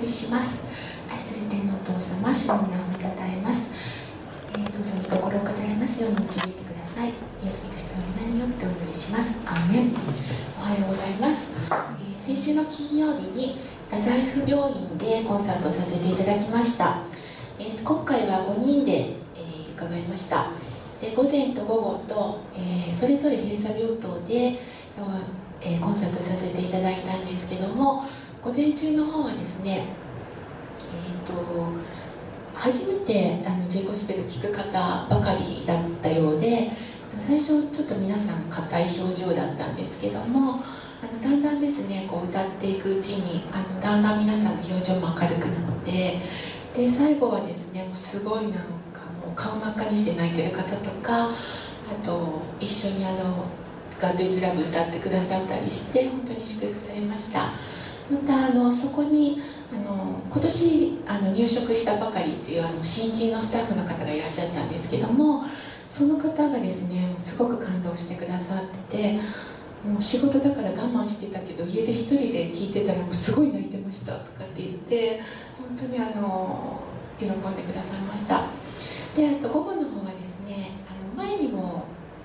りします。愛する天のお父様、主の皆を見たたえます。どうぞ御心を語られますように導いてください。イエス・キリストの皆によってお祈りします。アーメン。おはようございます。先週の金曜日に太宰府病院でコンサートをさせていただきました。今回は5人で、伺いました。で、午前と午後と、それぞれ閉鎖病棟で、コンサートさせていただいたんですけども、午前中の方はですね、初めてJゴスペルを聴く方ばかりだったようで、最初ちょっと皆さん硬い表情だったんですけども、だんだんですねこう歌っていくうちにだんだん皆さんの表情も明るくなって、で最後はですねもうすごいなんかもう顔真っ赤にして泣いてる方とか、あと一緒にガッドイズラブ歌ってくださったりして本当に祝福されました。またそこに今年入職したばかりっていう新人のスタッフの方がいらっしゃったんですけども、その方がですねすごく感動してくださってて、もう仕事だから我慢してたけど家で一人で聴いてたらもうすごい泣いてましたとかって言って、本当に喜んでくださいました。で、あと午後の方はですね前にも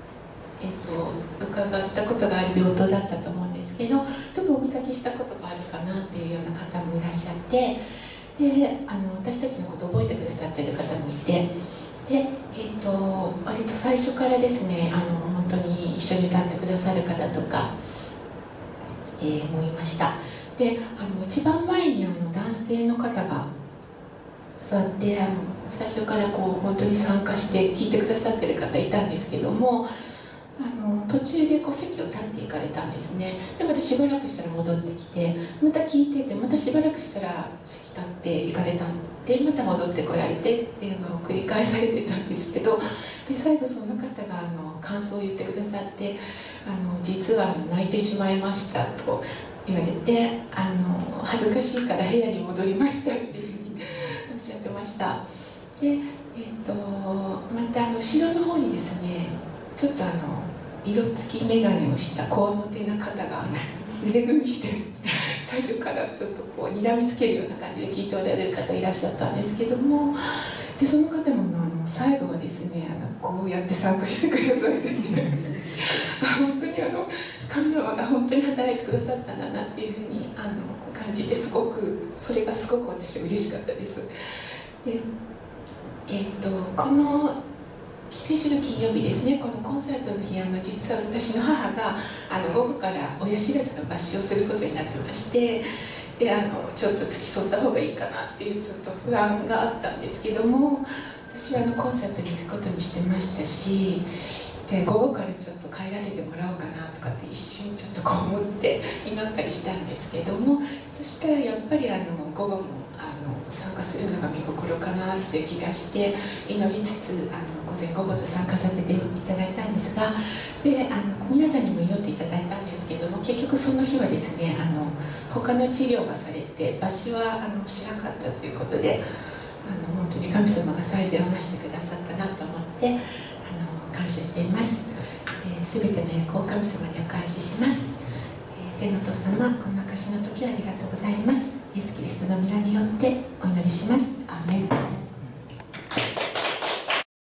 伺ったことがある病棟だったと思うんですけど、ちょっとお見かけしたことがあるかなっていうような方もいらっしゃって、で私たちのことを覚えてくださっている方もいて、で、割と最初からですね本当に一緒に歌ってくださる方とか、もいました。で一番前に男性の方が座って最初からこう本当に参加して聴いてくださっている方いたんですけども、途中でこう席を立っていかれたんですね。でまたしばらくしたら戻ってきてまた聴いてて、またしばらくしたら席立っていかれたんでまた戻ってこられてっていうのを繰り返されてたんですけど、で最後その方が感想を言ってくださって、実は泣いてしまいましたと言われて、恥ずかしいから部屋に戻りましたっていうふうにおっしゃってました。で、また後ろの方にですねちょっと色付き眼鏡をしたこわもてな方が腕組みして最初からちょっとこう睨みつけるような感じで聞いておられる方いらっしゃったんですけども、でその方も最後はですねこうやって参加してくださってて本当に神様が本当に働いてくださったんだなっていうふうに感じて、すごくそれがすごく私は嬉しかったです。でこの先週の金曜日ですね、このコンサートの日実は私の母が午後から親知らずの抜歯をすることになってまして、でちょっと付き添った方がいいかなっていうちょっと不安があったんですけども、私はコンサートに行くことにしてましたし、で午後からちょっと帰らせてもらおうかなとかって一瞬ちょっとこう思って祈ったりしたんですけども、そしたらやっぱり午後も参加するのが見心かなっていう気がして祈りつつ午前午後と参加させていただいたんですが、で皆さんにも祈っていただいたんですけども、結局その日はですね他の治療がされて抜歯はしなかったということで本当に神様が最善をなしてくださったなと思って感謝しています。全ての役を神様にお返しします。天のお父様、この証の時はありがとうございます。イエス・キリストの皆によってお祈りします。アーメン。